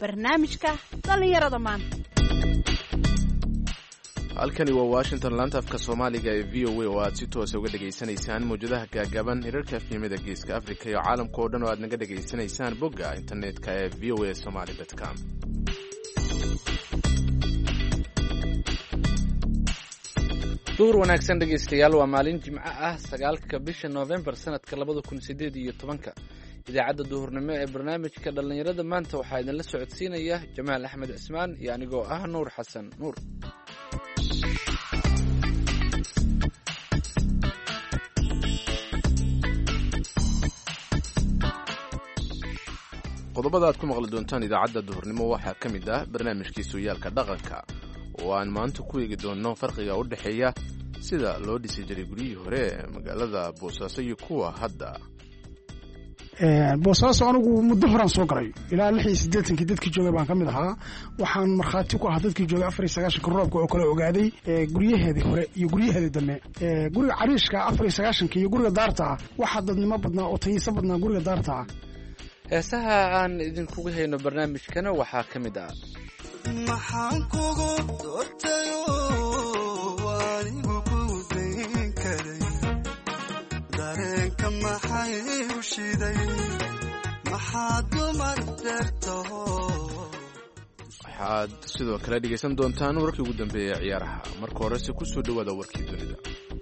barnaamijka dhallinyarada maanta. halkani waa Washington, laanta afka Soomaaliga ee VOA oo aad si toos ah uga dhageysanaysaan mowjadaha gaagaaban hirarka filimada Geeska Afrika iyo caalamka oo dhan oo aad naga dhageysanaysaan bogga internetka ee voasomali.com. duur wanaagsan dhegeystayaal, waa maalin Jimco ah 9 bisha November sanadka 2018. idaacadda duhurnimo ee barnaamijka dhallinyarada maanta waxaa idinla socodsiinaya Jamaal Axmed Cismaan iyo anigoo ah Nuur Xasan Nuur. qodobada aad ku maqli doontaan idaacadda duhurnimo waxaa ka mid ah barnaamijkii sooyaalka dhaqanka oo aan maanta ku eegi doono farqiga u dhexeeya sida loo dhisi jiray guryihii hore ee magaalada Boosaaso iyo kuwa hadda. Boosaaso anigu muddo horaan soo galay ilaa 86 dadkii joogay baan ka mid ahaa. waxaan markhaati ku ahaa dadkii joogay 94 roobka oo kala ogaaday guryaheedii hore iyo guryaheedii dambe. guriga cariishka 94 iyo guriga daarta waxa dadnimo badnaa oo tayiisa badnaa guriga daarta. heesaha aan idinkugu hayno barnaamijkana waxaa ka mid ah maxaan kugu doortayo anigu ku dayn karay dareenka maxay u shiday maxaad dumar darto. waxaad sidoo kale dhegeysan doontaan warkii ugu dambeeyay ciyaaraha. marka horese ku soo dhawaada warkii dunida.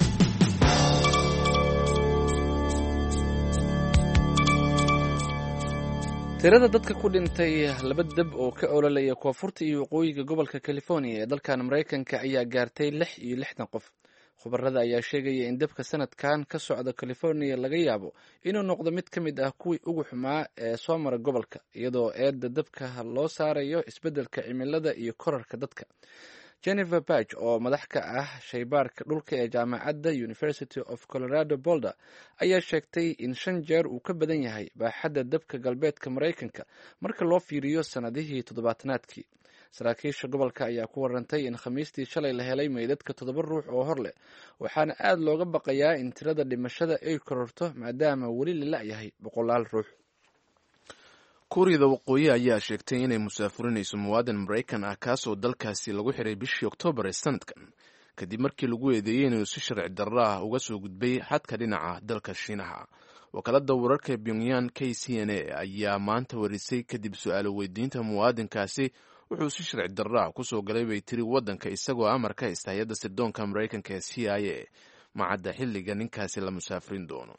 tirada dadka ku dhintay laba dab oo ka ololaya koonfurta iyo waqooyiga gobolka California ee dalkan Mareykanka ayaa gaartay 66 qof. khubarada ayaa sheegaya in dabka sanadkan ka socda California laga yaabo inuu noqdo mid ka mid ah kuwii ugu xumaa ee soo mara gobolka, iyadoo eedda dabka loo saarayo isbeddelka cimilada iyo korarka dadka. Jennifer Page oo madax ka ah shaybaarka dhulka ee jaamacadda University of Colorado Boulder ayaa sheegtay in 5 jeer uu ka badan yahay baaxadda dabka galbeedka Mareykanka marka loo fiiriyo sanadihii 70-aadkii. saraakiisha gobolka ayaa ku warantay in Khamiistii shalay la helay meydadka 7 ruux oo hor leh, waxaana aad looga baqayaa in tirada dhimashada ay kororto maadaama weli la la'yahay boqolaal ruux. kuuriyada waqooyi ayaa sheegtay inay musaafurinayso muwaadin Mareykan ah kaasoo dalkaasi lagu xiray bishii Oktoobar ee sanadkan kadib markii lagu eedeeyay inuu si sharci darro ah uga soo gudbay xadka dhinaca dalka Shiinaha. wakaaladda wararka Pyongyang KCNA ayaa maanta warisay kadib su'aalo weydiinta muwaadinkaasi wuxuu si sharci darro ah ku soo galay bay tiri waddanka isagoo amar ka haysta hay'adda sirdoonka Mareykanka ee CIA. macadda xilliga ninkaasi la musaafirin doono.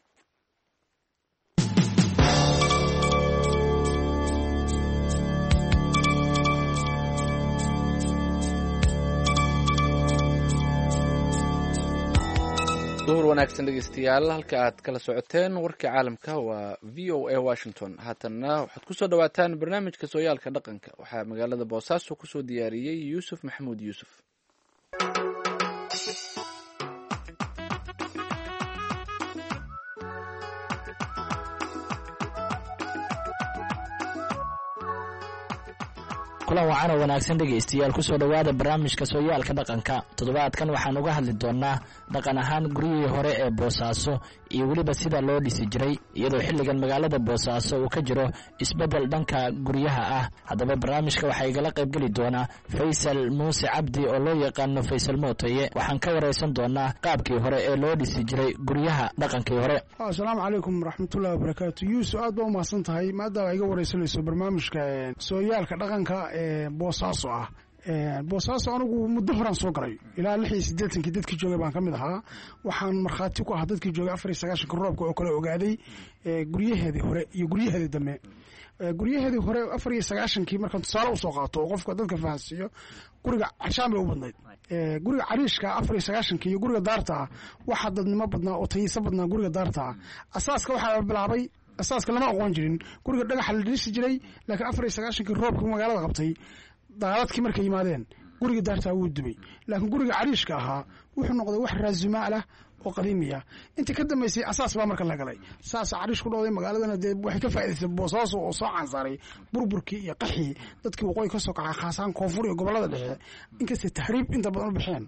duhur wanaagsan dhegeystayaal, halka aad kala socoteen warka caalamka waa VOA Washington. haatanna waxaad ku soo dhawaataan barnaamijka sooyaalka dhaqanka. waxaa magaalada Boosaaso ku soo diyaariyey Yuusuf Maxamuud Yuusuf. kulan wacan oo wanaagsan dhegaystayaal, kusoo dhowaada barnaamijka sooyaalka dhaqanka. toddobaadkan waxaan uga hadli doonaa dhaqan ahaan guryihii hore ee Boosaaso iyo weliba sida loo dhisi jiray, iyadoo xilligan magaalada Boosaaso uu ka jiro isbeddel dhanka guryaha ah. haddaba barnaamijka waxaa igala qaybgeli doonaa Faysal Muuse Cabdi oo loo yaqaano Faysal Mootaye. waxaan ka wareysan doonaa qaabkii hore ee loo dhisi jiray guryaha dhaqankii hore. assalaamu calaykum waraxmatullaahi wabarakaatu. Yuusuf, aad baa u mahadsan tahay maadaama iga wareysanayso barnaamijka sooyaalka dhaqanka ee Boosaaso ah. Boosaaso anigu muddo horaan soo galay ilaa 86 dadkii joogay baan ka mid ahaa. waxaan markhaati ku ahaa dadkii joogay 94 roobka oo kala ogaaday guryaheedii hore iyo guryaheedii dambe. guryaheedii hore 94 markaan tusaale u soo qaato oo qofka dadka fahansiiyo, guriga cashaan bay u badnayd. guriga cariishka 94 iyo guriga daarta waxa dadnimo badnaa oo tayiisa badnaa guriga daarta. asaaska waxaa bilaabay asaaska lama aqoon jirin, guriga dhagaxa la dhisi jiray, laakiin 94 roobka magaalada qabtay daadadkii markay yimaadeen guriga daarta wuu dubay. laakiin guriga cariishka ahaa wuxuu noqday wax raasumaal ah oo qadiimi ah. inta ka dambeysay asaas baa marka la galay, saas cariish ku dhawday magaaladana dee waxay ka faa'iideysay Boosaaso oo soo cansaaray burburkii iyo qaxii dadkii waqooyi ka soo kacay khaasaan koonfur iyo gobolada dhexe. inkastoo tahriib inta badan u bixeen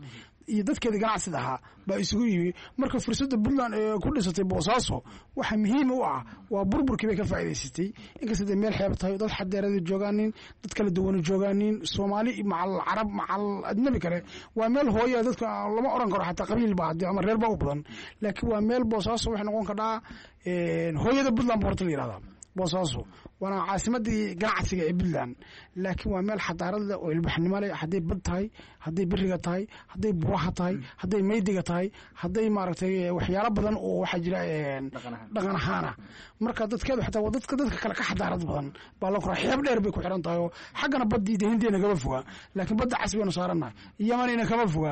iyo dadkeeda ganacsida ahaa baa isugu yimi marka fursadda puntland ee ku dhisatay boosaaso waxa muhiim u ah waa burburkii bay ka faa'iidaysatay inkasta dee meel xeeb tahay dad xadeerada joogaanin dad kala duwana joogaanin soomaali macal carab macal ajnabi kale waa meel hooya dadka lama oran karo xataa qabiil baa ama reer baa u badan laakiin waa meel boosaaso waxay noqon kadhaa hooyada puntland ba horta la yihahdaa boosaaso waana caasimadii ganacsiga ee puntland laakiin waa meel xadaarad leh oo ilbaxnimo leh hadday bad tahay hadday beriga tahay hadday buraha tahay hadday maydiga tahay hadday maaragtay waxyaalo badan oo waxaa jira dhaqan ahaana marka dadkeedu xataa dadka kale ka xadaarad badan baa la koraa xeeb dheer bay ku xiran tahay oo xaggana baddii de hindiina kama foga laakiin badda cas baynu saarannahay yamanina kama foga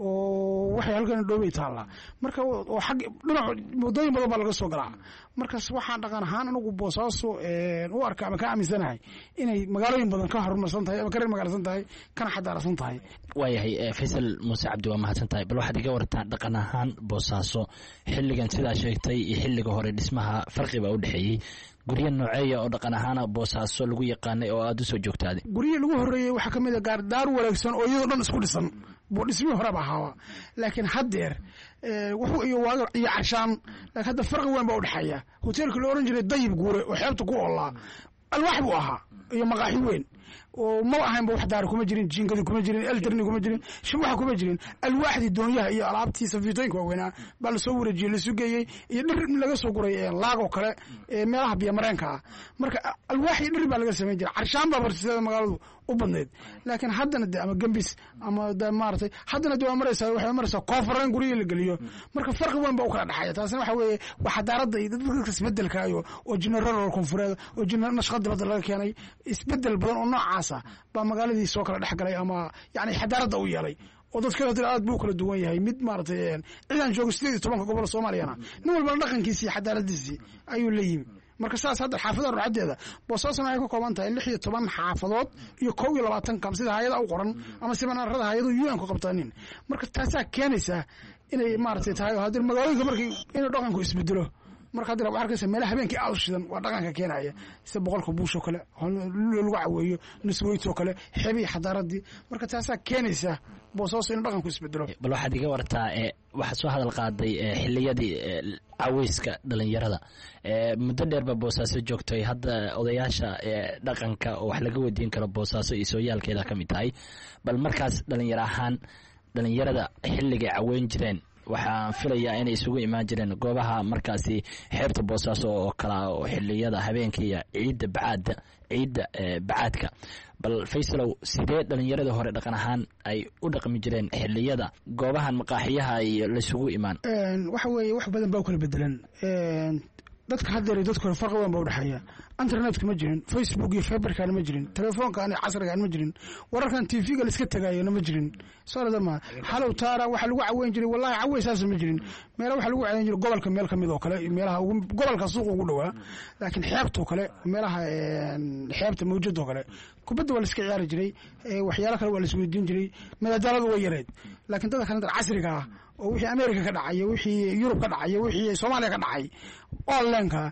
oo waxay halkan dhoobay taallaa marka oo xag dhinac waddooyin badan baa laga soo galaa markaas waxaan dhaqan ahaan anigu boosaaso u arka ama ka aaminsanahay inay magaalooyin badan ka horumarsan tahay ama ka reer magaalsan tahay kana xadaarsan tahay waayahay faysal muuse cabdi waa mahadsan tahay bal waxaad iga wartaa dhaqan ahaan boosaaso xilligan sidaa sheegtay iyo xilliga hore dhismaha farqi baa u dhexeeyey guryo nooceeya oo dhaqan ahaana boosaaso lagu yaqaanay oo aada u soo joogtaaday guryo lagu horreeyey waxaa ka mid a daar wanaagsan oo iyadoo dhan isku dhisan buu dhismihii horeba ahaaba laakiin haddeer wuxuu iyo carshaan laakiin hadda farqi weyn baa u dhexeeya hoteelka la oran jiray dayib guure oo xeebta ku oolaa alwaax buu ahaa iyo maqaaxi weyn oo ma ahaynba wax daara kuma jirin jiinkadi kuma jirin eldarni kuma jirin shibuxa kuma jirin alwaaxdii doonyaha iyo alaabtii safiitooyinka waaweynaa baa lasoo wareejiyey lasu geeyey iyo dhir laga soo guray laagoo kale meelaha biyomareenka ah marka alwaax iyo dhir baa laga samayn jiray carshaan baa barsiseeda magaaladu u badnayd laakiin haddana de ama gambis ama de maaragtay haddana de waxay maraysaa koonfureen gurihii la geliyo marka farqi weyn baa u kala dhexeeya taasina waxa weeye waa xadaaradda iyo dadka isbedelkaayo oo general koonfureed oo nashqad dibadda laga keenay isbedel badan oo noocaasa baa magaaladii soo kala dhex galay ama yani xadaaradda u yeelay oo dadka aad buu kala duwan yahay mid maaragtay ciidan jooga 18 gobol Soomaaliyana nin walba dhaqankiisa iyo xadaaradiisa ayuu la yimi marka saas hadda xaafadaha ruuxadeeda boosaasna ay ka kooban tahay 16 xaafadood iyo 22 kam sida hay'ada u qoran ama simanarada hay'adu UN ku qabtaanin marka taasaa keenaysa inay maaragtay tahay haddii magaalooyinka markii inuu dhaqanku isbedelo marka hadda waxa arkaysa meelaha habeenkii aad shidan waa dhaqanka keenaya sida boqolka buush oo kale lagu caweeyo nisweyt oo kale xebi xadaaradii marka taasaa keenaysa boosaaso in dhaqanku isbedelo bal waxaad iga wartaa waxa soo hadal qaaday xilliyadii caweyska dhalinyarada muddo dheerba boosaaso joogtay hadda odayaasha dhaqanka oo wax laga weydiin karo boosaaso iyo sooyaalkeeda ka mid tahay bal markaas dhalinyaro ahaan dhalinyarada xilligay caweyn jireen waxaan filayaa inay isugu imaan jireen goobaha markaasi xeebta boosaaso oo kala oo xilliyada habeenkii ciidda bacaadka bal faysalow sidee dhalinyarada hore dhaqan ahaan ay u dhaqmi jireen xilliyada goobahan maqaaxiyaha iyo laysugu imaan waxa weeye wax badan baa u kala bedelan dadka haddeer dadka hore farqi weyn baa u dhexeeya internetka ma jirin facebook iyo fiberkana ma jirin telefoonkan casrigan ma jirin wararkan tv-ga la iska tagaayona ma jirin sooradama halow taara waxa lagu caweyn jiray wallahi caweysaas ma jirin meelaha waxa lagu caweyn jiray gobolka meel kamid oo kale meelaha gobolka suuq ugu dhawaa laakiin xeebta kale meelaha xeebta mawjado kale kubadda waa la iska ciyaari jiray waxyaalo kale waa la isweydiin jiray madadaaladu way yareed laakiin dadka kale casriga ah oo wixii America ka dhacay wixii Europe ka dhacay wixii Soomaaliya ka dhacay online-ka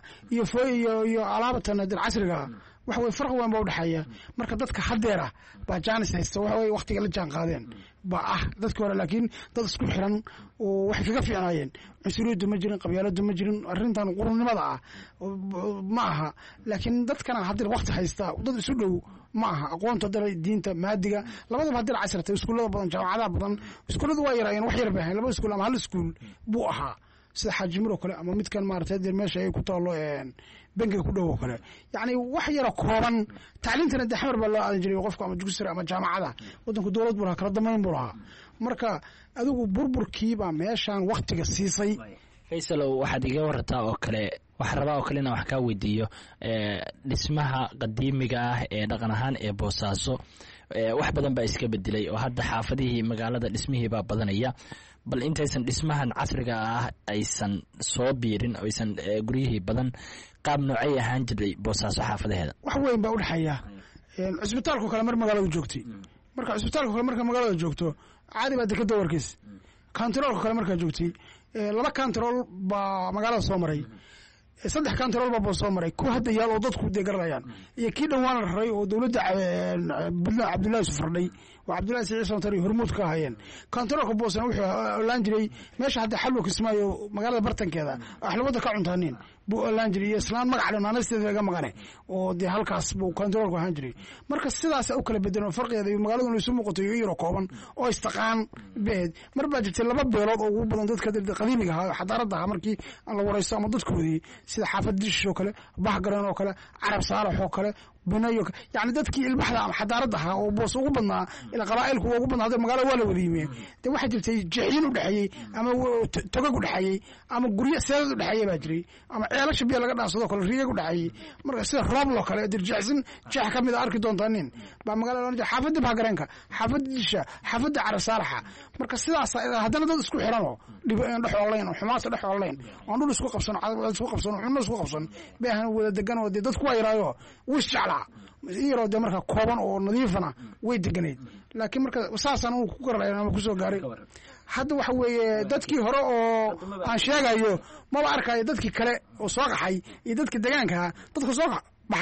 iyo alaabatan casriga waxa way farqi weyn baa u dhaxaya marka dadka haddeera baa jaanis haysta waxa way waqtiga la jaan qaadeen baa dadka hore laakiin dad isku xiran oo wax kaga fiicnaayeen cunsuriyadu ma jirin qabyaaladu ma jirin arrintan qurunimada ma aha laakiin dadkana hadda waqti haysta dad isu dhow ma aha aqoonta diinta maadiga labadaba hadda casrata iskuulada badan jaamacadaha badan iskuuladu waa yarayeen wax yar baahan laba iskuul ama hal iskuul buu ahaa sida xajimiro kale ama midkan maaragtay meesha ay ku taalo bangiga ku dhow kale yani wax yar kooban tacliintana daxmar baa loo aadan jiray qofka ama dugsiga ama jaamacada wadanku dawlad buu lahaa kala damayn buu lahaa marka adigu burburkiiba meeshan waqtiga siisay faysalow waxaad iga warartaa oo kale wax rabaa oo kalena wax kaa weydiiyo dhismaha qadiimiga ah ee dhaqan ahaan ee boosaaso wax badan baa iska bedelay oo hadda xaafadihii magaalada dhismihii baa badanaya bal intaysan dhismahan casriga ah aysan soo biirin oo aysan guryihii badan qaab noocay ahaan jiray boosaaso xaafadaheeda wax weyn baa u dhaxaya cisbitaalku kale mar magaalada joogtay marka cisbitaalku kale marka magaalada joogto caadi baa dekada warkiis kantaroolka kale markaa joogtay laba kantarool baa magaalada soo maray 3 kantarool baa soo maray ku hadda yaal oo dadku deegaranayaan iyo kii dhawaan la raray oo dawladda Cabdullaahi Sufardhay oo cabdullahi siciid samatar iyo hormuud ka hayeen kontaroolka boosana wuxuu olaan jiray meesha hadda xalwa kismaayo magaalada bartankeeda axlabada ka cuntaanin buu olaan jiray iyo islaan magac dhanaanasteeda laga maqane oo dee halkaas buu kontaroolku ahaan jiray marka sidaas u kala bedelan farqigeeda iyo magaaladu isu muuqato iyo yaro kooban oo istaqaan beed mar baa jirtay laba beelood oo ugu badan dadka qadiimiga ahaa xadaarada ahaa markii la waraysto ama dadkoodii sida xaafad dish oo kale bahgaran oo kale carab saalax oo kale bunayo yani dadkii ilbaxda ama xadaarada ahaa oo boos ugu badnaa ila qabaa'ilku ugu badnaa magaalada waa la wada yimeen de waxa jirtay jeexin u dhaxeeyay ama togag u dhaxeeyay ama guryo seedad u dhaxeeyay baa jiray ama ceelasha biyo laga dhaansado kale riig u dhaxeeyay marka sida roob loo kale dirjacsan jeex ka mid arki doontaan ba magaalada xaafada bahgaranka xaafada disha xaafada carab saalaxa marka sidaas hadana dad isku xiran oo dhex online oo xumaas dhex online oo dhul isku qabsan isku qabsan xunno isku qabsan baahan wada degan oo dadku way raayo wish iyaroo de marka kooban oo nadiifana way deganeed laakiin marka saasaan uu ku garalayn ama kusoo gaaray hadda waxa weeye dadkii hore oo aan sheegayo maba arkayo dadkii kale oo soo qaxay iyo dadka degaanka dadka soo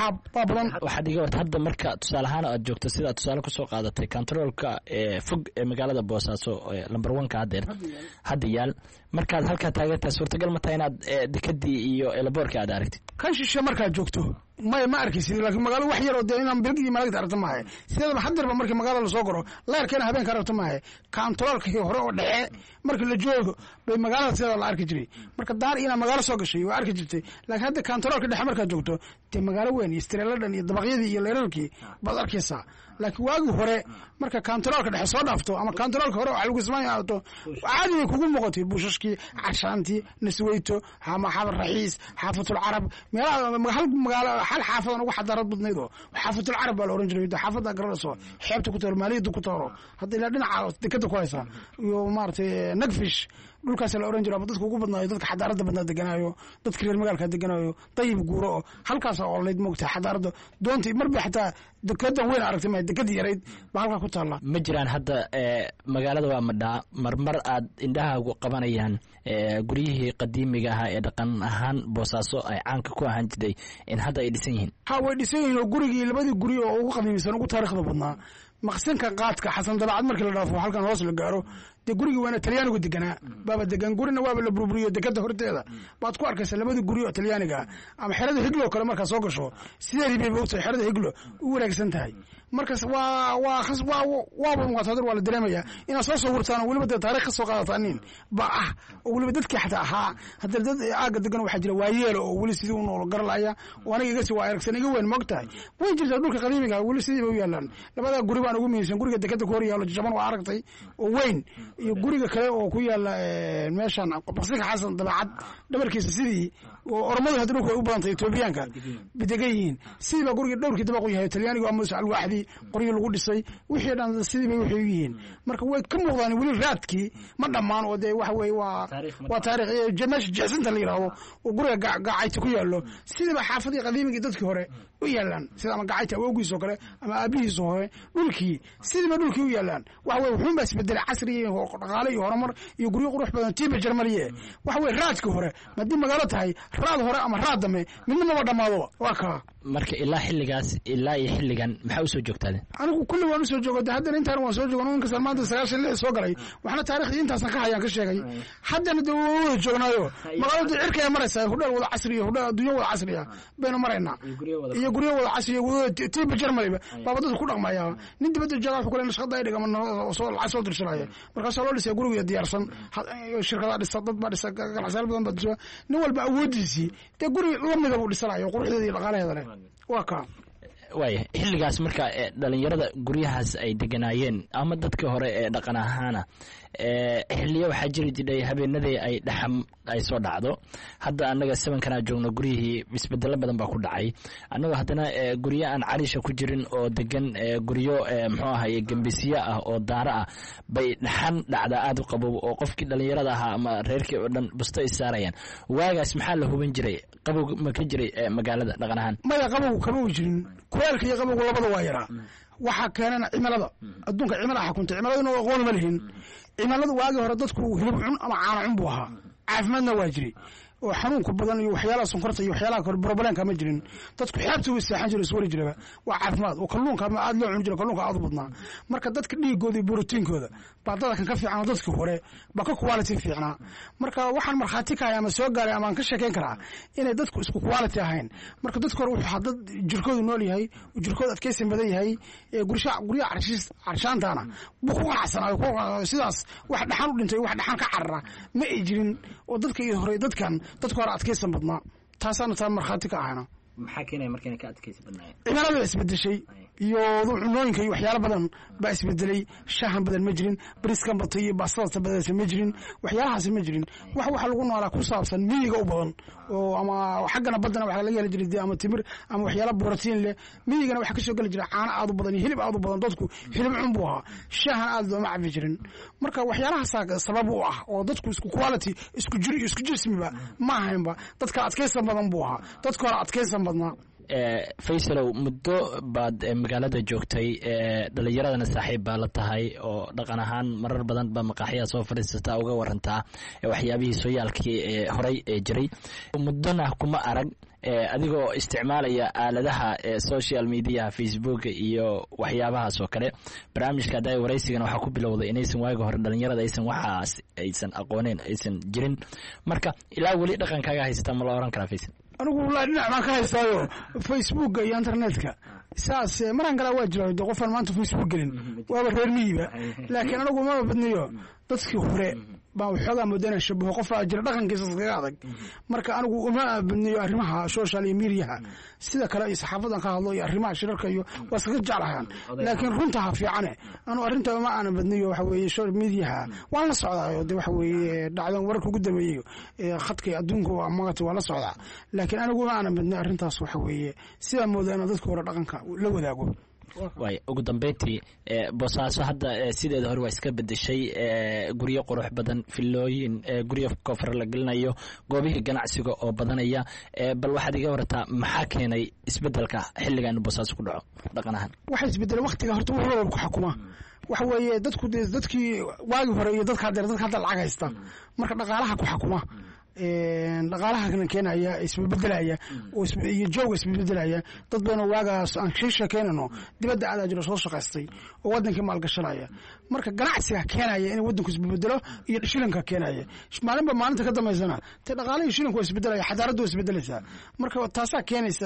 waxaad iga warta hadda marka tusaale ahaan aad joogto sidaad tusaale kusoo qaadatay kontaroolka fog ee magaalada boosaaso lamber 1 ka hadda yaal markaad halkaa taageertaa suurtagal ma tahay inaad dekadii iyo elaboorka aad aragtid kan shishe markaad joogto ma arkaysid laakiin magaalada wax yar oo dee inaan bilgii maagta aragta maahe sideedaba hadirba markii magaalada lasoo goro leerkeena habeenka aragta maahe kontaroolkii hore oo dhexe markii la joogo bay magaalada sideeda la arki jiray marka daar inaa magaalo soo gashay waa arki jirtay laakiin hadda kontaroolka dhexe markaad joogto dee magaalo weyn iyo streeladhan iyo dabaqyadii iyo leerarkii baad arkaysaa laakiin waagii hore marka kontaroolka dhexe soo dhaafto ama kontaroolka hore waxa lagu ismaan aato caadi bay kugu muuqatay buushashkii carshaantii nasweyto ama xaafad raxiis xaafatul carab meelaha hal magaalo hal xaafadan ugu xadaarad badnayd oo xaafatul carab baa la oran jiray xaafada garanayso xeebta ku taalo maaliyada ku taalo hadda ilaa dhinaca dekada ku haysa iyo maartay nagfish dhulkaas la oran jiray dadka ugu badnaayo dadka xadaarada badnaa deganaayo dadka reer magaalka deganaayo dayib guuro halkaas oo leed moogta xadaarada doontii marba xataa dekedan weyn aragtay ma dekad yareed baa halka ku taala ma jiraan hadda magaalada waa madhaa marmar aad indhaha ugu qabanayaan guryihii qadiimiga ahaa ee dhaqan ahaan boosaaso ay caanka ku ahaan jiray in hadda ay dhisan yihiin way dhisan yihiin oo gurigii labadii guri oo ugu qadiimisan ugu taariikhda badnaa maqsinka qaadka xasan dabacad markii la dhaafo halkan hoos la gaaro dee gurigii waana talyaanigu deganaa baaba degan gurina waaba la burburiyo dekada horteeda baad ku arkaysa labadii guri oo talyaaniga ama xerada higlo kale markaa soo gasho sideedii bay moogtahay xerada higlo u wanaagsan tahay markaas waaba muqaatadir waa la dareemaya inaad soo sawirtaan oo weliba dee taariikh ka soo qaadataaniin ba ah oo weliba dadkii xataa ahaa hadda dad aaga degan waxaa jira waayeelo oo weli sidii u nool garalaya oo aniga igasi waa aragsan iga weyn moogtahay way jirtaa dhulka qadiimiga weli sidii bay u yaalaan labadaa guri baan ugu muhiimsan guriga dekada ku hor yaalo jaban waa aragtay oo weyn iyo guriga kale oo ku yaala meeshan baqsinka xasan dabacad dhabarkiisa sidii oo oromadu hadda dhulka u badantay Etoobiyaanka bidegan yihiin sidii baa guriga dhowrkii dabaq u yahay talyaanigu ama alwaaxdii qoryo lagu dhisay wixii dhan sidii bay waxay yihiin marka way ka muuqdaan weli raadkii ma dhammaan oo dee waxa weeye waa taariikh jamash jeexsanta la yiraahdo oo guriga gacayta ku yaalo sidii baa xaafadii qadiimigii dadkii hore u yaalaan sida ama gacayta awoogiis oo kale ama aabihiis hore dhulkii sidii baa dhulkii u yaalaan waxa weeye wuxuu isbedelay casri iyo dhaqaale iyo horumar iyo guryo qurux badan tiiba Jarmaliye waxa weeye raadkii hore madii magaalo tahay raad hore ama raad dame midna ma dhamaado waa ka marka ilaa xilligaas ilaa iyo xilligan maxaa u soo joogtaaday anigu kulli waan u soo joogay haddana intaan waan soo joogay in ka maanta 96 soo galay waxna taariikhda intaasan ka hayaan ka sheegay haddana dee wada joognaayo magaalada cirka ay maraysaa hudhal wada casri iyo hudhal adduunyo wada casri ah baynu maraynaa iyo guryo wada casri iyo tiiba Jarmali baba dadku ku dhaqmaya nin dibadda jooga wuxuu kale nashqada ay dhigama soo lacag dirsanaya markaas loo dhisay guriga diyaarsan shirkada dhisay dad baa dhisay ganacsiyo badan baa dhisay nin walba awoodiisii dee guri la mid ah uu dhisanayo quruxdeeda iyo dhaqaalaheeda leh waa ka waaya xilligaas marka dhalinyarada guryahaas ay deganaayeen ama dadkii hore ee dhaqan ahaana xilliyo waxaa jiri jiray habeenadii ay dhaxam ay soo dhacdo hadda annaga 7 joogno guryihii isbedelo badan baa ku dhacay annaga haddana guryo aan cariisha ku jirin oo degan guryo muxuu ahaye gambisiyo ah oo daara ah bay dhaxan dhacda aad u qabow oo qofkii dhalinyarada ahaa ama reerkii oo dhan busto ay saarayaan waagaas maxaa la hubin jiray qabow ma ka jiray magaalada dhaqan ahaan maya qabow kama jirin kuleelka iyo qabowga labada waa yaraa waxaa keenana cimilada adduunka cimilada xakunta cimiladuna aqoon ma lihin cimiladu waagii hore dadku hilib cun ama caano cun buu ahaa caafimaadna waa jiray oo xanuunka badan iyo waxyaalaha sonkorta iyo waxyaalaha kale problemka ma jirin dadku xeebta way seexan jireen iswari jiraba waa caafimaad oo kalluunka ma aad loo cun jiray kalluunka aad u badnaa marka dadka dhiigooda iyo borotiinkooda baa dadka ka fiican dadka hore ba ka quality fiicnaa marka waxaan markhaati ka ama soo gaaray ama aan ka sheekeyn karaa inay dadku isku quality ahayn marka dadka hore wuxuu dad jirkoodu nool yahay jirkooda adkaysi badan yahay guryaha carshaantaana buu ku qanacsanaayo sidaas wax dhaxan u dhintay wax dhaxan ka carara ma ay jirin oo dadka hore dadka hore adkaysan badnaa taasaana taa markhaati ka ahayna maxaa keenaya markayna ka adkaysi badnaayeen cimilada isbedeshay iyo cunooyinka iyo waxyaalo badan baa isbedelay shaahan badan ma jirin bariiskan batay iyo baastada badan ma jirin waxyaalahaas ma jirin waxa lagu noolaa ku saabsan miyiga u badan oo ama xaggana badana waxa laga heli jiray ama timir ama waxyaalo borotiin leh miyigana waxa ka soo gali jiray caano aad u badan iyo hilib aad u badan dadku hilib cun buu ahaa shaahan aad looma cabi jirin marka waxyaalahaas sabab u ah oo dadku isku quality isku jir iyo isku jismiba ma ahaynba dadka adkaysan badan buu ahaa dadka hore adkaysan badnaa faysalow muddo baad magaalada joogtay dhalinyaradana saaxiib baa la tahay oo dhaqan ahaan marar badan baa maqaaxyaha soo fadhiisataa uga warantaa waxyaabihii sooyaalkii horey jiray muddona kuma arag adigoo isticmaalaya aaladaha social mediaha facebook iyo waxyaabahaas oo kale barnaamijka hadda waraysigana waxaa ku bilowday inaysan waaga hore dhalinyarada aysan waxaas aysan aqooneen aysan jirin marka ilaa weli dhaqankaaga haysata ma la oran karaa faysal anigu wallaahi dhinac baan ka haystaayo facebooka iyo internetka saas maraan galaa waa jira de qofaan maanta facebook gelin waaba reer miyiba laakiin anigu maba badniyo dadkii hore baa waxoogaa moodana shabaho qofaa jira dhaqankiisa iskaga adag marka anigu uma badniyo arrimaha social iyo mediaha sida kale iyo saxaafadan ka hadlo iyo arrimaha shirarka iyo waa iskaga jeclahaan laakiin runta ha fiicane anu arrinta uma aanan badniyo waxa weeye social mediaha waan la socdaayo de waxa weeye dhacdan wararka ugu dambeeyay khadka adduunka waa magata waa la socdaa laakiin anigu uma aanan badniyo arrintaas waxa weeye sida moodana dadka hore dhaqanka la wadaago waay ugu dambeyntii boosaaso hadda sideeda hore waa iska bedeshay guryo qurux badan filooyin guryo koofar la gelinayo goobihii ganacsiga oo badanaya bal waxaad iga warataa maxaa keenay isbedelka xilligan boosaaso ku dhaco dhaqan ahaan waxa isbedelay waqtiga horta wuxuu ku xukuma waxa weeye dadkii waagi hore iyo dadka hadda lacag haysta marka dhaqaalaha ku xukuma dhaqaalaha keenaya isbedelaya iyo jooga isbedelaya dad badan oo waagaas aan sheekeynano dibadda aadaa jiro soo shaqaystay oo wadankii maalgashanaya marka ganacsiga keenaya in wadanku isbedelo iyo shilinka keenaya maalinba maalinta ka dambeysana te dhaqaalaha shilinku waa isbedelaya xadaaraddu waa isbedelaysaa marka taasaa keenaysa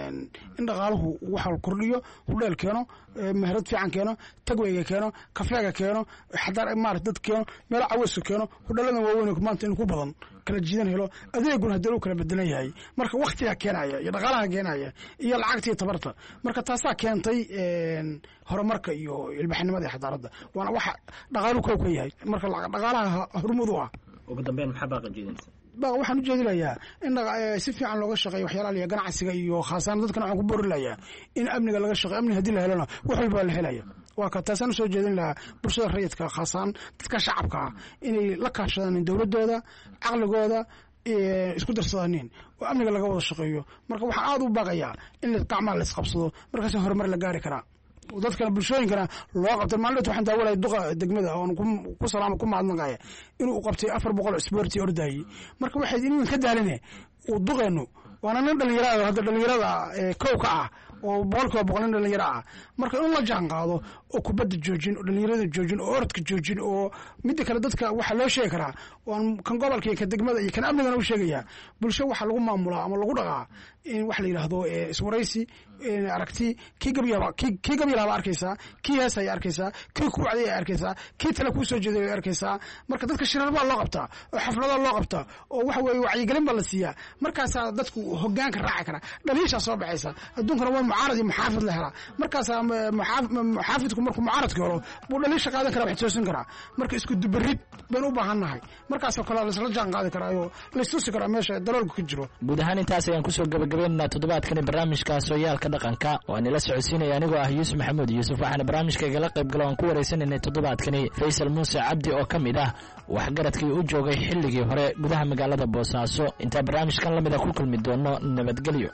in dhaqaaluhu waxa la kordhiyo hudheel keeno meherad fiican keeno tagweyga keeno kafeega keeno xadaar maarad dad keeno meelo caweyska keeno hudheeladan waaweyn maanta in ku badan kala jiidan helo adeeguna haddii uu kala bedelan yahay marka waktiga keenaya iyo dhaqaalaha keenaya iyo lacagta iyo tabarta marka taasaa keentay horumarka iyo ilbaxnimada iyo xadaaradda waana waxa dhaqaalu kow ka yahay marka dhaqaalaha hormuud u ah ugu dambeyn maxaa baaqa jeedinaysa waxaan u jeedinayaa in si fiican looga shaqeeyo waxyaalaha ganacsiga iyo khaasaan dadkana waxaan ku boorilayaa in amniga laga shaqeeyo amni haddii la helona wax walba la helaya waa ka taasaan soo jeedin lahaa bulshada rayidka khaasaan dadka shacabka ah inay la kaashadaan dowladooda caqligooda isku darsadaanin oo amniga laga wada shaqeeyo marka waxaan aad u baaqayaa in gacmaha la isqabsado markaas horumar la gaari karaa dadkana bulshooyinkana loo qabtay maalinta waxaan daawalay duqa degmada oo ku salaamo ku mahadnaqaya inuu qabtay 400 isboorti ordayay marka waxay inuu ka daaline uu duqeeno waana nin dhalinyarada hadda dhalinyarada kowka ah oo boqolkiiba dhalinyaro ah marka in la jaan qaado oo kubadda joojin oo dhalinyarada joojin oo orodka joojin oo mid kale dadka waxa loo sheegi karaa oo kan gobolka iyo kan degmada iyo kan amniga u sheegaya bulsho waxa lagu maamulaa ama lagu dhaqaa in wax la yiraahdo iswaraysi aragti kii gabyaba arkaysaa kii heesay arkaysaa kii ku wacday arkaysaa kii tala ku soo jeeday arkaysaa marka dadka shirarba loo qabtaa oo xaflada loo qabtaa oo waxa weeye wacyigelin ba la siiyaa markaas dadku hoggaanka raaci kara dhaliisha soo baxaysa adduunkana waa mucaarad iyo muxaafid la helaa markaas muxaafidku markuu mucaaradka helo buu dhaliisha qaadan kara wax toosin karaa marka isku dubarid baan u baahannahay markaas kale la isla jaan qaadi karaa oo la istusi karaa meesha daloolku ka jiro guud ahaan intaas ayaan kusoo gabagabeynaa toddobaadkani barnaamijka sooyaalka dhaqanka waan ila socodsiinaya anigoo ah yuusuf maxamuud yuusuf waxaana barnaamijka igala qayb galo aan ku wareysanaynay toddobaadkani faysal muuse cabdi oo ka mid ah waxgaradkii u joogay xilligii hore gudaha magaalada boosaaso intaa barnaamijkan lamid a ku kulmi doono nabadgelyo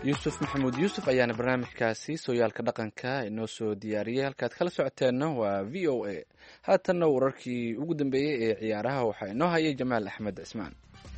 yuusuf maxamuud yuusuf ayaana barnaamijkaasi sooyaalka dhaqanka inoo soo diyaariyey. halkaad kala socoteenna waa v o a. haatanna wararkii ugu dambeeyey ee ciyaaraha waxaa inoo hayay jamaal axmed cismaan.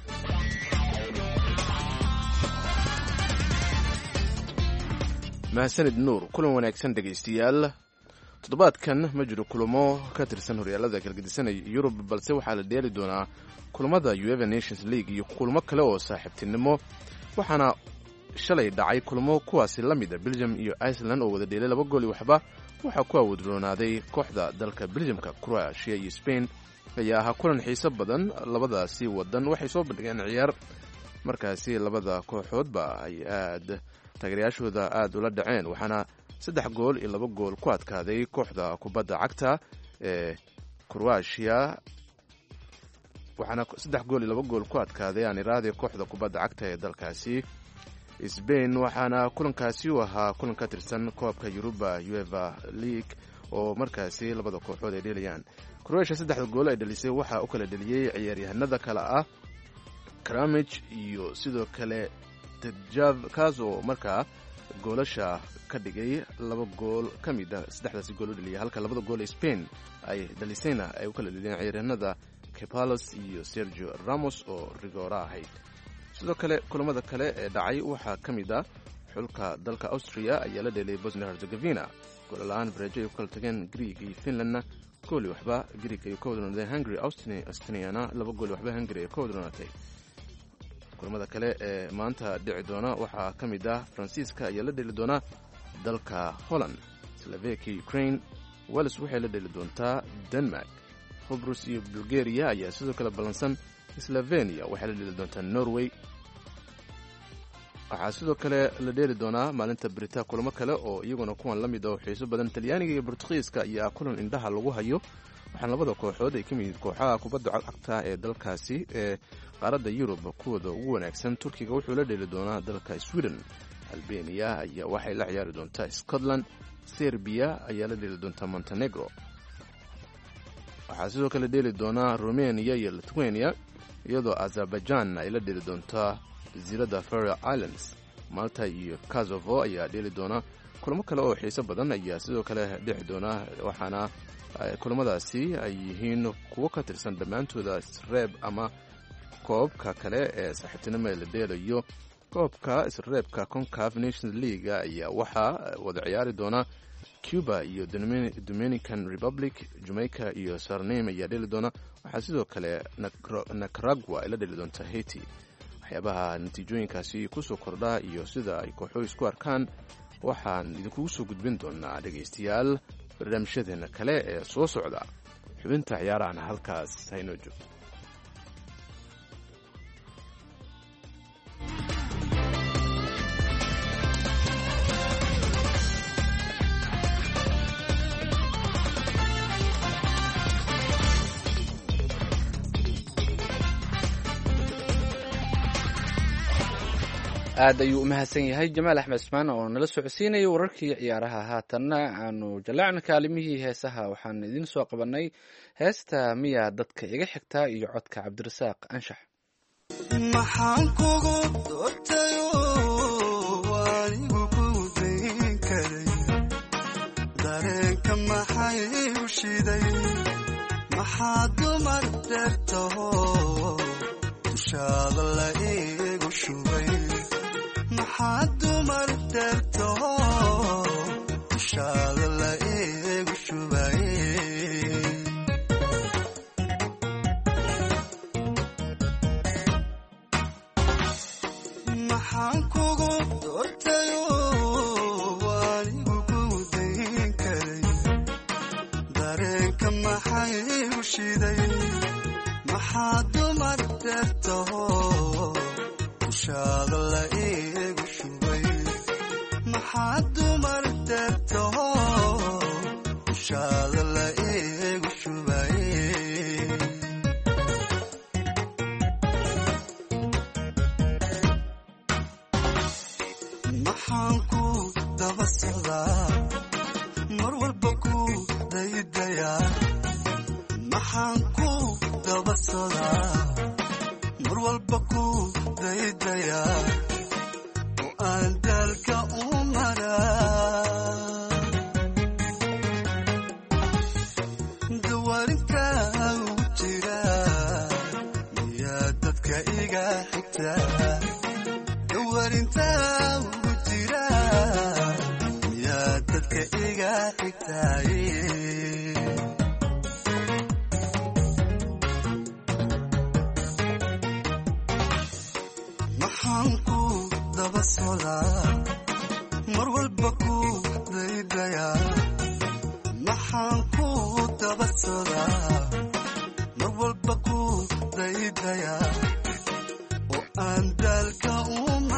mahadsanid nuur. kulan wanaagsan dhegaystayaal. toddobaadkan ma jiro kulamo ka tirsan horyaalada kalgedisanaya yurub, balse waxaa la dheeli doonaa kulamada uefa nations league iyo kulamo kale oo saaxiibtinimo. waxaana shalay dhacay kulamo kuwaasi la mida belgium iyo iceland oo wada dheelay 2 gool iyo waxba. waxaa ku awoodroonaaday kooxda dalka belgiumka. croatia iyo spain ayaa ahaa kulan xiiso badan. labadaasi wadan waxay soo bandhigeen ciyaar markaasi labada kooxoodba ay taageerayaashooda aad ula dhaceen, waxaana 3 gool iyo 2 gool ku adkaaday kooxda kubadda cagta ee croatia. waxaana 3 gool iyo 2 gool ku adkaaday aaniraadii kooxda kubadda cagta ee dalkaasi Spain. waxaana kulankaasi u ahaa kulan ka tirsan koobka Europa UEFA League oo markaasi labada kooxood ay dheelayaan. Croatia 3 gool ay dhalisay waxaa u kala dhaliyay ciyaaryahanada kale ah Kramaric iyo sidoo kale Tedjav, kaas oo markaa goolasha ka dhigay 2 gool ka mid ah 3daasi gool u dhaliyay, halka 2 gool ee Spain ay dhalisayna ay u kala dhaliyeen ciyaaryahanada Kepalos iyo Sergio Ramos oo rigora ahayd. sidoo kale kulamada kale ee dhacay waxaa ka mid ah xulka dalka Austria ayaa la dheelay Bosnia Herzegovina. gool la'aan Brazil ay ku kala tageen Greek iyo Finlandna gool iyo waxba. Greek ay ku wadroonadeen Hungary, Austriana 2 gool iyo waxba Hungary ay ku wadroonatay. kulamada kale ee maanta dhici doona waxaa ka mid ah Faransiiska ayaa la dheeli doona dalka Holland. Slovakia, Ukraine, Wales waxay la dheeli doontaa Denmark. Cyprus iyo Bulgaria ayaa sidoo kale ballansan. Slovenia waxay la dheeli doontaa Norway. waxaa sidoo kale la dheeli doonaa maalinta Britain kulamo kale oo iyaguna kuwan la mid ah oo xiiso badan. Talyaaniga iyo Portugiiska ayaa kulan indhaha lagu hayo, waxaana labada kooxood ay ka mid kooxaha kubadda cagta ee dalkaasi ee qaaradda Yurub kuwooda ugu wanaagsan. Turkiga wuxuu la dheeli doonaa dalka Sweden. Albania ayaa waxay la ciyaari doontaa Scotland. Serbia ayaa la dheeli doontaa Montenegro. waxaa sidoo kale dheeli doonaa Romania iyo Lithuania, iyadoo Azerbaijan ay la dheeli doontaa jasiiradda Faroe Islands. Malta iyo Kosovo ayaa dheeli doona. kulamo kale oo xiiso badan ayaa sidoo kale dhexi doona, waxaana kulamadaasi ay yihiin kuwo ka tirsan dhammaantooda isreeb ama koobka kale ee saaxiibtinimo ee la dheelayo. koobka isreebka CONCACAF Nations League ayaa waxaa wada ciyaari doona Cuba iyo Dominican Republic. Jamaica iyo Suriname ayaa dheeli doona. waxaa sidoo kale Nicaragua ay la dheeli doonta Haiti. waxyaabaha natiijooyinkaasi kusoo kordha iyo sida ay kooxoy isku arkaan waxaan idinkugu soo gudbin doonaa dhegaystayaal barnaamijyadeena kale ee soo socda. xubinta ciyaarahana halkaas haynoo joogto. aad ayuu u mahadsan yahay Jamaal Axmed Ismaan oo nala socodsiinaya wararkii ciyaaraha. haatanna aanu jalaacna kaalimihii heesaha. waxaan idin soo qabanay heesta miyaa dadka iga xigtaa iyo codka Cabdirasaaq Anshax. maxaan kugu doortayo anigu ku dayn karay dareenka maxay u shiday maxaa dumar deertaho dushaada la iigu shubay maxaa dumar deertaho dushaada la iigu shubay maxaan kugu doortayo anigu ku dayn karay dareenka maxay u shiday maxaa dumar deertaho dushaada la iigu shubay maxaa dumar deertaho dushaada la iigu shubay maxaan ku daba socdaa mar walba ku daydayaa maxaan ku daba socdaa mar walba ku daydayaa oo aan dalka u maraa dawarinta ugu jira miyaa dadka iga xigta dawarinta ugu jira miyaa dadka iga xigtaaye maxaan ku daba socdaa mar walba ku daydayaa maxaan ku daba socdaa mar walba ku daydayaa oo aan dalka u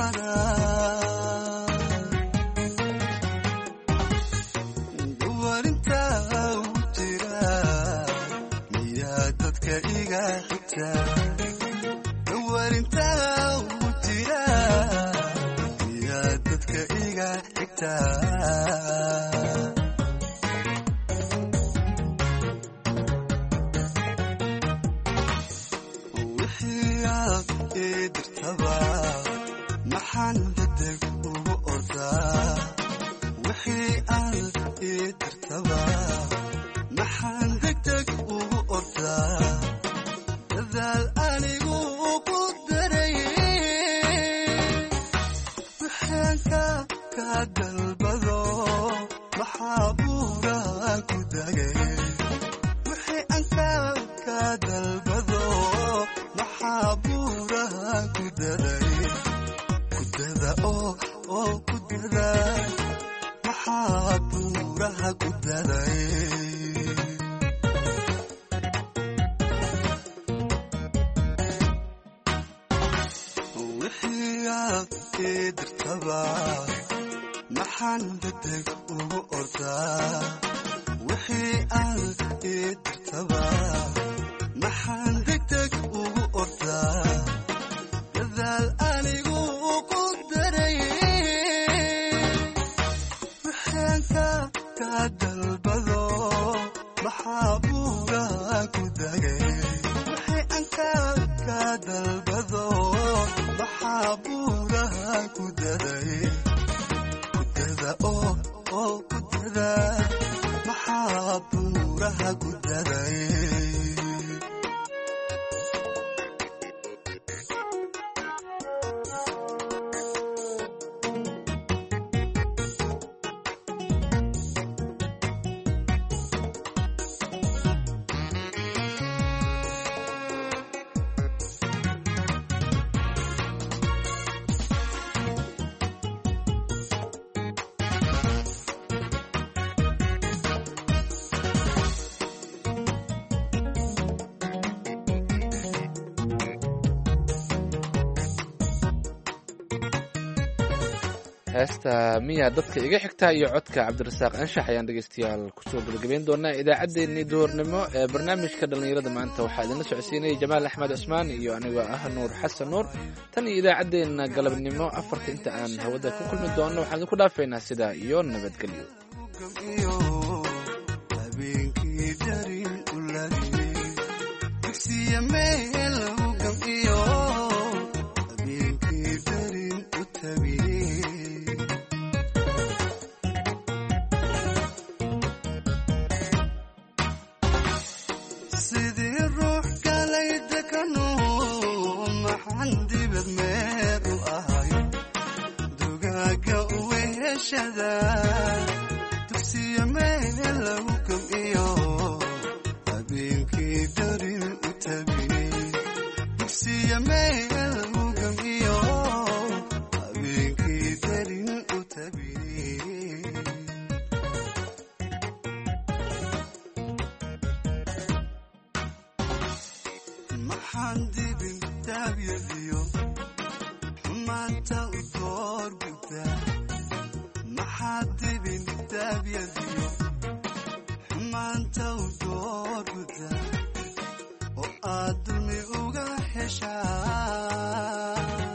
maraa dawarinta ugu jira miyaa dadka iga xigta dawarinta ugu jira miyaa dadka iga xigta maxaan degdeg ugu ordaa wixii aan ii dirtaba maxaan degdeg ugu ordaa dadaal anigu ku daray wixaanka ka dalbado maxaa buuraha ku dagay wixii anka ka dalbado maxaa buuraha ku daray kudada oo kudada maxaa buuraha ku daray wixii aad ii dirtaba maxaan degdeg ugu ordaa wixii aad ii dirtaba maxaan degdeg ugu ordaa dadaal anigu ku daray wixaanka ka dalbado maxaa buuraha ku dagay wixii anka ka dalbado maxaa buuraha ku daray kudada oo kudada maxaa buuraha ku daray heesta miyaa dadka iga xigtaa iyo codka cabdirasaaq anshax ayaan dhegeystayaal kusoo gabagabeyn doonaa idaacaddeenii duhurnimo ee barnaamijka dhallinyarada maanta waxaa idinla socodsiinayay jamaal axmed cusmaan iyo anigoo ah nuur xasan nuur tan iyo idaacaddeenna galabnimo afarta inta aan hawada ku kulmi doonno waxaan idinku dhaafaynaa sidaa iyo nabadgelyo sidii ruux galay dekanu maxaan dibad meer u ahay dugaaga uweheshada dugsiya meel lagu gamciyo habeenkii darin u tabiyey dugsiya meel lagu gamciyo habeenkii darin u tabiyey maxaan dibin daabyadiyo xumaanta u doorbida maxaad dibin daabyadiyo xumaanta u doorbida oo aad duni uga heshaa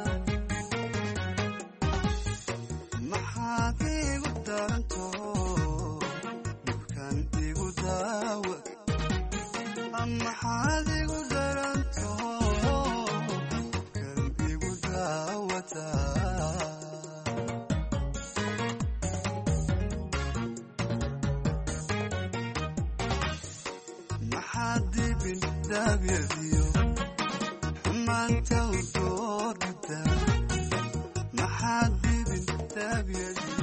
maxaad igu daranto dhibkan igu daawa maxaad igu daranto kan igu daawataa dibin daabyadiyo maanta u doorbida maxaa dibin daabyadiyo